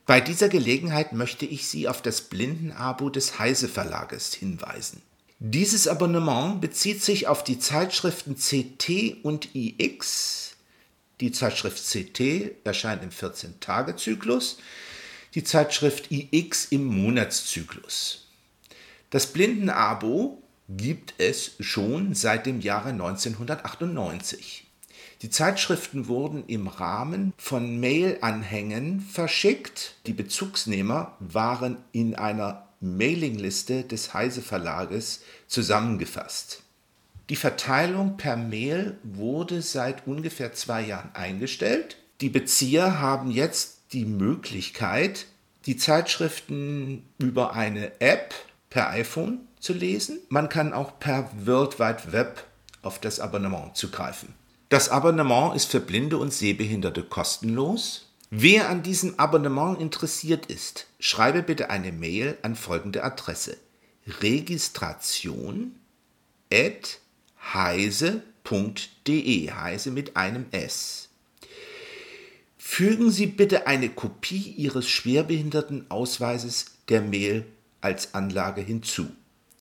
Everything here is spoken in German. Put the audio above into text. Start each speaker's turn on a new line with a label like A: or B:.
A: Bei dieser Gelegenheit möchte ich Sie auf das Blindenabo des Heise Verlages hinweisen. Dieses Abonnement bezieht sich auf die Zeitschriften CT und iX. Die Zeitschrift CT erscheint im 14-Tage-Zyklus, die Zeitschrift iX im Monatszyklus. Das Blindenabo gibt es schon seit dem Jahre 1998. Die Zeitschriften wurden im Rahmen von Mail-Anhängen verschickt. Die Bezugsnehmer waren in einer Mailingliste des Heise Verlages zusammengefasst. Die Verteilung per Mail wurde seit ungefähr 2 Jahren eingestellt. Die Bezieher haben jetzt die Möglichkeit, die Zeitschriften über eine App per iPhone zu lesen. Man kann auch per World Wide Web auf das Abonnement zugreifen. Das Abonnement ist für Blinde und Sehbehinderte kostenlos. Wer an diesem Abonnement interessiert ist, schreibe bitte eine Mail an folgende Adresse: registration@heise.de, Heise mit einem S. Fügen Sie bitte eine Kopie Ihres Schwerbehindertenausweises der Mail als Anlage hinzu.